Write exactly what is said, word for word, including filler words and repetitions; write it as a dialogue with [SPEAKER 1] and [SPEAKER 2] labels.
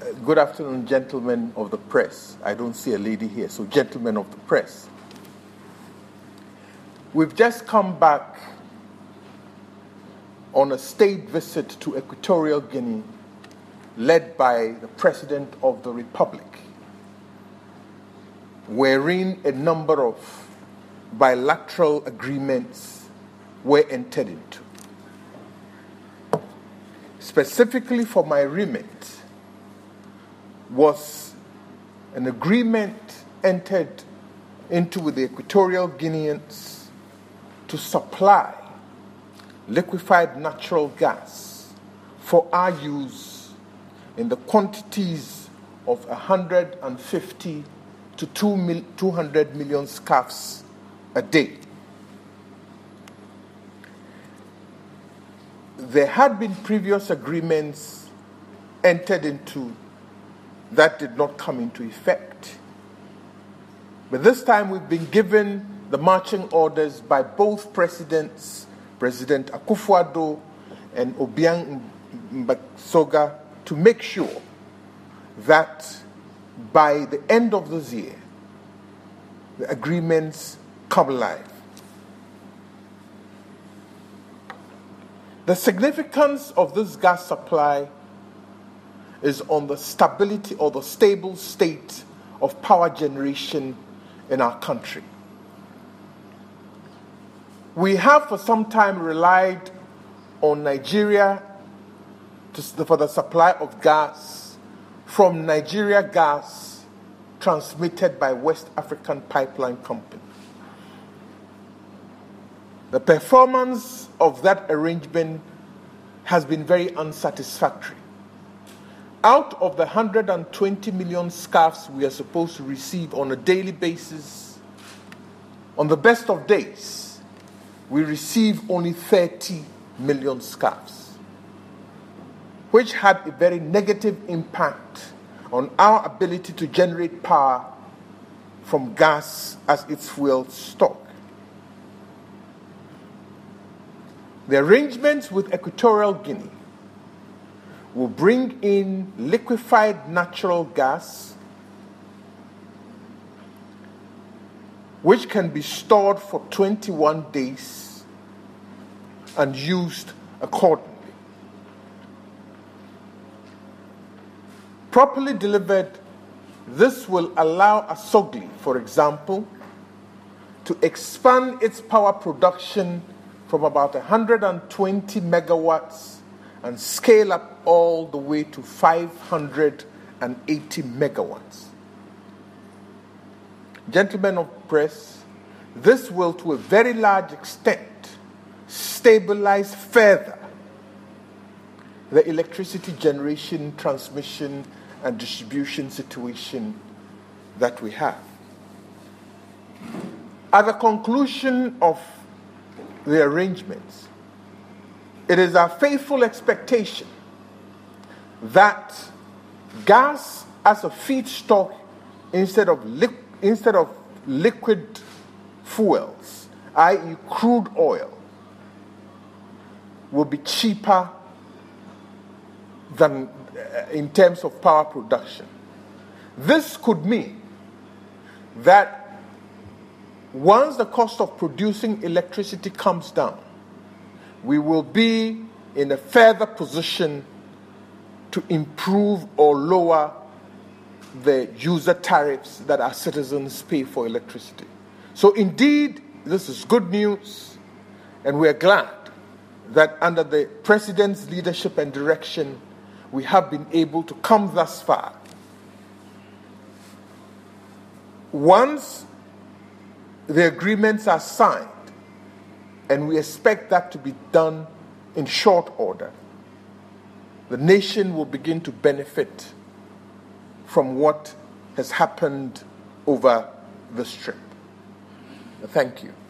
[SPEAKER 1] Good afternoon, gentlemen of the press. I don't see a lady here, so gentlemen of the press. We've just come back on a state visit to Equatorial Guinea, led by the President of the Republic, wherein a number of bilateral agreements were entered into. Specifically for my remit was an agreement entered into with the Equatorial Guineans to supply liquefied natural gas for our use in the quantities of one hundred fifty to two hundred million scarfs a day. There had been previous agreements entered into that did not come into effect. But this time we've been given the marching orders by both presidents, President Akufo-Addo and Obiang Mbasoga, to make sure that by the end of this year, the agreements come alive. The significance of this gas supply is on the stability or the stable state of power generation in our country. We have for some time relied on Nigeria to, for the supply of gas from Nigeria Gas transmitted by West African Pipeline Company. The performance of that arrangement has been very unsatisfactory. Out of the one hundred twenty million scarfs we are supposed to receive on a daily basis, on the best of days, we receive only thirty million scarfs, which had a very negative impact on our ability to generate power from gas as its fuel stock. The arrangements with Equatorial Guinea will bring in liquefied natural gas, which can be stored for twenty-one days and used accordingly. Properly delivered, this will allow Asogli, for example, to expand its power production from about one hundred twenty megawatts and scale up all the way to five hundred eighty megawatts. Gentlemen of the press, this will to a very large extent stabilize further the electricity generation, transmission, and distribution situation that we have. At the conclusion of the arrangements, it is our faithful expectation that gas as a feedstock instead of li- instead of liquid fuels, that is crude oil, will be cheaper than uh, in terms of power production. This could mean that once the cost of producing electricity comes down, we will be in a further position to improve or lower the user tariffs that our citizens pay for electricity. So indeed, this is good news, and we are glad that under the President's leadership and direction, we have been able to come thus far. Once the agreements are signed, and we expect that to be done in short order, the nation will begin to benefit from what has happened over this trip. Thank you.